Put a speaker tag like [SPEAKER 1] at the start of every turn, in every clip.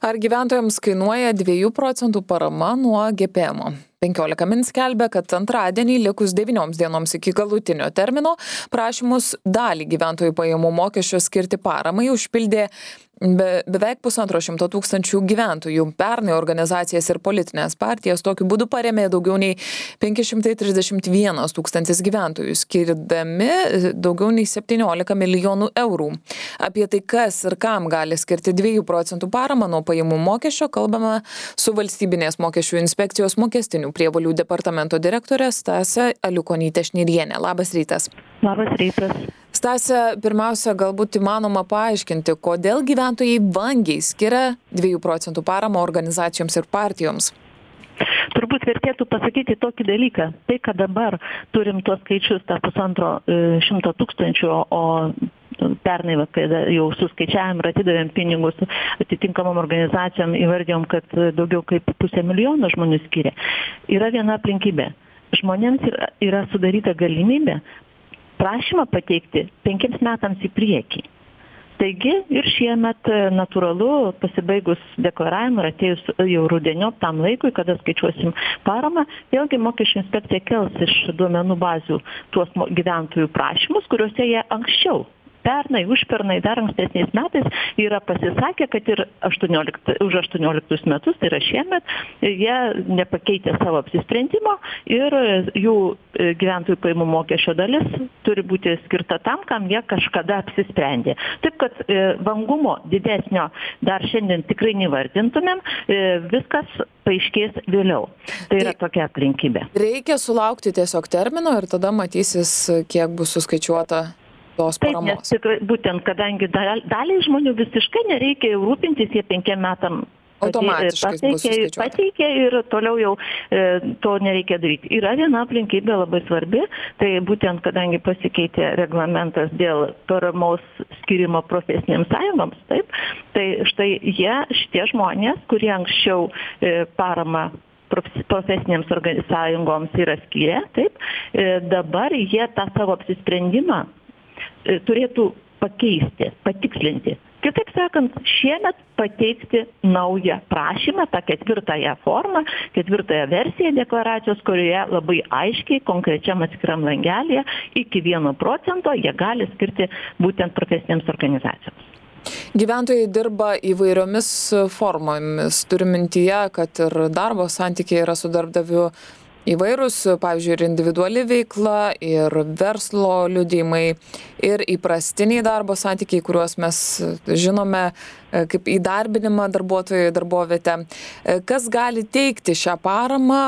[SPEAKER 1] Ar gyventojams kainuoja 2% parama nuo GPM? 15 min skelbia, kad antradienį likus 9 dienoms iki galutinio termino prašymus dalį gyventojų pajamų mokesčio skirti paramai užpildė beveik 150 tūkstančių gyventojų. Pernai organizacijas ir politinės partijas tokiu būdu parėmė daugiau nei 531 tūkstantis gyventojų, skirdami daugiau nei 17 milijonų eurų. Apie tai, kas ir kam gali skirti 2% paramą nuo pajamų mokesčio, kalbame su Valstybinės mokesčių inspekcijos mokestinių prievolių departamento direktorė Stasė Aliukonytė-Šnirienė. Labas rytas.
[SPEAKER 2] Labas rytas.
[SPEAKER 1] Stasė, pirmiausia, galbūt įmanoma paaiškinti, kodėl gyventojai vangiai skiria 2% paramą organizacijoms ir partijoms.
[SPEAKER 2] Turbūt vertėtų pasakyti tokį dalyką. Tai, kad dabar turim tuos skaičius, tą 150 tūkstančių, o pernai, kai jau suskaičiavim ir atidavėm pinigus atitinkamom organizacijom, įvardėjom, kad daugiau kaip 500 000 žmonių skiria. Yra viena aplinkybė. Žmonėms yra sudaryta galimybė prašymą pateikti 5 metams į priekį. Taigi ir šiemet natūralu, pasibaigus deklaravimą ir atėjus jau rudeniop tam laikui, kada skaičiuosim paramą, vėlgi mokesčių inspekcija kels iš duomenų bazių tuos gyventojų prašymus, kuriuose jie anksčiau, pernai, užpernai, dar ankstesniais metais yra pasisakę, kad ir už 18 metus, tai yra šiemet, jie nepakeitė savo apsisprendimo ir jų gyventojų pajamų mokesčio dalis turi būti skirta tam, kam jie kažkada apsisprendė. Taip, kad vangumo didesnio dar šiandien tikrai nevardintumėm, viskas paaiškės vėliau. Tai yra tokia aplinkybė.
[SPEAKER 1] Reikia sulaukti tiesiog termino ir tada matysis, kiek bus suskaičiuota tos paramos.
[SPEAKER 2] Taip, nes tikrai, būtent, kadangi daliai žmonių visiškai nereikia rūpintis, jie 5 metam pateikė ir toliau jau to nereikia daryti. Yra viena aplinkybė labai svarbi, tai būtent, kadangi pasikeitė reglamentas dėl paramos skirimo profesinėms sąjungoms, taip, tai štai šitie žmonės, kurie anksčiau paramą profesinėms sąjungoms yra skyrę, taip, dabar jie tą savo apsisprendimą turėtų pakeisti, patikslinti. Kitaip sakant, šiemet pateikti naują prašymą, tą 4 formą, 4 versiją deklaracijos, kurioje labai aiškiai, konkrečiam atskiram langelėje iki 1% jie gali skirti būtent profesinėms organizacijoms.
[SPEAKER 1] Gyventojai dirba įvairiomis formomis. Turiu mintyje, kad ir darbo santykiai yra su darbdaviu įvairūs, pavyzdžiui, ir individuali veikla, ir verslo liudijimai, ir įprastiniai darbo santykiai, kuriuos mes žinome kaip įdarbinimą darbuotojų darbovietę. Kas gali teikti šią paramą,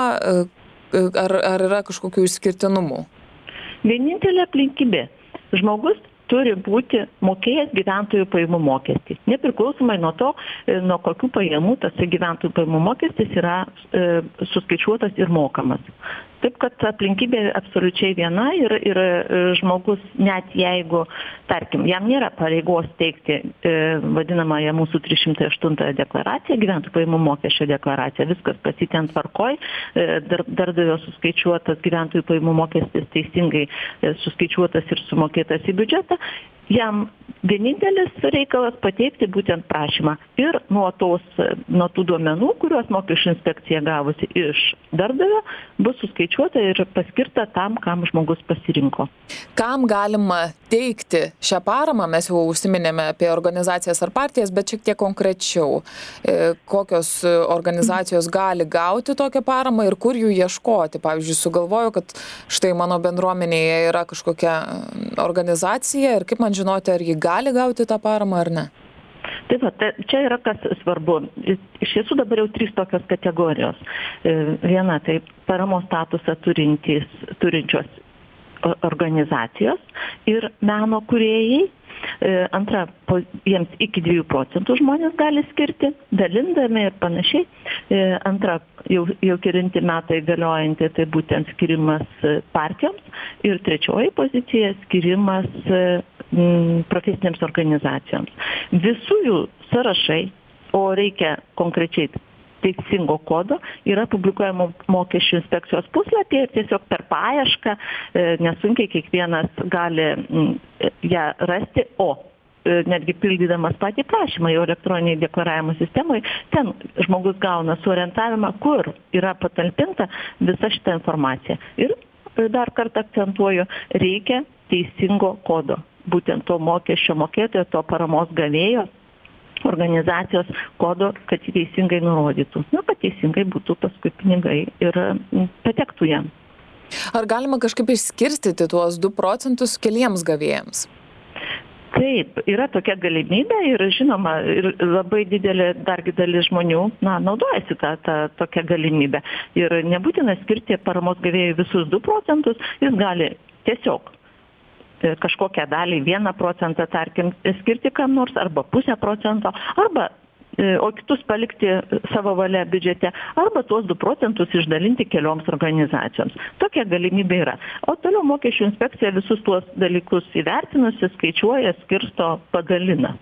[SPEAKER 1] ar yra kažkokių išskirtinumų?
[SPEAKER 2] Vienintelė aplinkybė. Žmogus turi būti mokėjęs gyventojų pajamų mokestį. Nepriklausomai nuo to, nuo kokių pajamų tas gyventojų pajamų mokestis yra suskaičiuotas ir mokamas. Taip, kad aplinkybė absoliučiai viena ir žmogus, net jeigu, tarkim, jam nėra pareigos teikti vadinamąją mūsų 308 deklaraciją, gyventojų pajamų mokesčio deklaraciją, viskas pasitien tvarkoj, darbdavio suskaičiuotas gyventojų pajamų mokestis teisingai suskaičiuotas ir sumokėtas į biudžetą, jam vienintelis reikalas pateikti būtent prašymą ir nuo tų duomenų, kuriuos mokesčių inspekcija gavusi iš darbdavio, bus suskaičiuota ir paskirta tam, kam žmogus pasirinko.
[SPEAKER 1] Kam galima teikti šią paramą? Mes jau užsiminėme apie organizacijas ar partijas, bet šiek tiek konkrečiau. Kokios organizacijos gali gauti tokią paramą ir kur jų ieškoti? Pavyzdžiui, sugalvoju, kad štai mano bendruomenėje yra kažkokia organizacija ir kaip man žinoti, ar ji gali gauti tą paramą ar ne?
[SPEAKER 2] Tai va, čia yra kas svarbu. Iš tiesų dabar jau 3 tokios kategorijos. Viena, tai paramos statusą turinčios organizacijos ir meno kūrėjai. Antra, jiems iki 2% žmonės gali skirti, dalindami ir panašiai. Antra, jau kelinti metai galiojanti, tai būtent skirimas partijoms. Ir trečioji pozicija - skirimas profesinėms organizacijoms. Visų jų sąrašai, o reikia konkrečiai teisingo kodo, yra publikuojama mokesčių inspekcijos puslapyje ir tiesiog per paiešką nesunkiai kiekvienas gali ją rasti, o netgi pildydamas patį prašymą jau elektroniniai deklaravimo sistemoje, ten žmogus gauna suorientavimą, kur yra patalpinta visa šita informacija. Ir dar kartą akcentuoju, reikia teisingo kodo, būtent to mokesčio mokėtojo, to paramos gavėjo organizacijos kodo, kad jį teisingai nurodytų. Kad teisingai būtų paskui pinigai ir patektų jam.
[SPEAKER 1] Ar galima kažkaip išskirstyti tuos 2 procentus keliems gavėjams?
[SPEAKER 2] Taip, yra tokia galimybė ir žinoma, ir labai dargi dalis žmonių naudojasi tą tokią galimybę. Ir nebūtina skirti paramos gavėjui visus 2 procentus, jis gali tiesiog kažkokią dalį 1 procentą, tarkim, skirti kam nors, arba 0,5%, arba o kitus palikti savo valia biudžete, arba tuos 2 procentus išdalinti kelioms organizacijoms. Tokia galimybė yra. O toliau mokesčių inspekcija visus tuos dalykus įvertinusi, skaičiuoja, skirsto, padalina.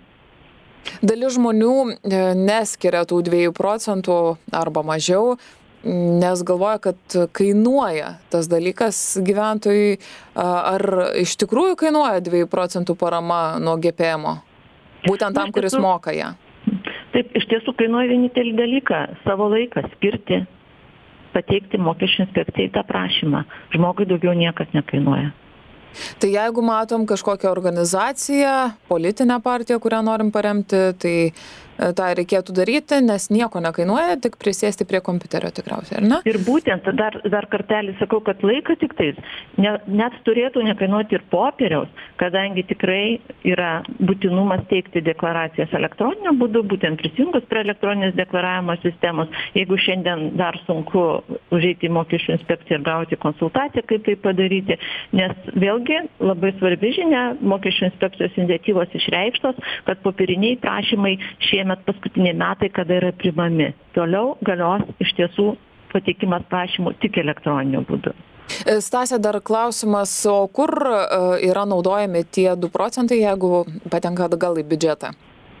[SPEAKER 1] Dalis žmonių neskiria tų 2 procentų arba mažiau, nes galvoja, kad kainuoja tas dalykas gyventojui. Ar iš tikrųjų kainuoja 2 procentų parama nuo GPM-o? Būtent tam, kuris moka ją.
[SPEAKER 2] Taip, iš tiesų kainuoja vienintelį dalyką - savo laiką skirti, pateikti mokesčių inspekcijai tą prašymą. Žmogui daugiau niekas nekainuoja.
[SPEAKER 1] Tai jeigu matom kažkokią organizaciją, politinę partiją, kurią norim paremti, tai tą reikėtų daryti, nes nieko nekainuoja, tik prisėsti prie kompiuterio tikriausiai, ar ne?
[SPEAKER 2] Ir būtent dar kartelį sakau, kad laiką tik tais net turėtų nekainuoti ir popieriaus, kadangi tikrai yra būtinumas teikti deklaracijas elektroniniu būdu, būtent prisijungus prie elektroninės deklaravimo sistemos. Jeigu šiandien dar sunku užeiti į mokesčių inspekciją ir gauti konsultaciją, kaip tai padaryti, nes vėlgi labai svarbi žinia, mokesčių inspekcijos iniciatyvos išreikštos, kad popieriniai prašymai šiemet paskutiniai metai, kada yra priimami. Toliau galios iš tiesų pateikimas prašymų tik elektroniniu būdu.
[SPEAKER 1] Stasė, dar klausimas, o kur yra naudojami tie 2 procentai, jeigu patenka atgal į biudžetą?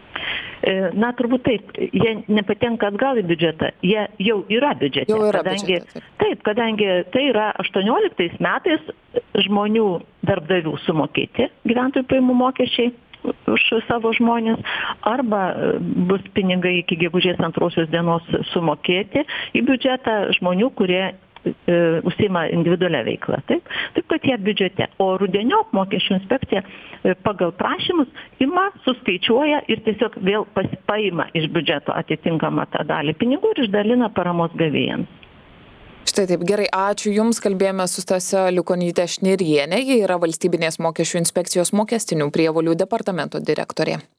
[SPEAKER 2] Turbūt taip, jie nepatenka atgal į biudžetą, jie jau yra biudžete.
[SPEAKER 1] Jau yra biudžete.
[SPEAKER 2] Taip, kadangi tai yra 18 metais žmonių darbdavių sumokėti gyventojų pajamų mokesčiai už savo žmonės, arba bus pinigai iki gegužės 2 dienos sumokėti į biudžetą žmonių, kurie užsiima individualią veiklą. Taip, kad jie biudžete. O rudeniop mokesčių inspekcija pagal prašymus ima, suskaičiuoja ir tiesiog vėl paima iš biudžeto atitinkamą tą dalį pinigų ir išdalina paramos gavėjams.
[SPEAKER 1] Štai taip, gerai, ačiū Jums, kalbėjome su Stase Liukonyte Šniriene, ji yra Valstybinės mokesčių inspekcijos mokestinių prievolių departamento direktorė.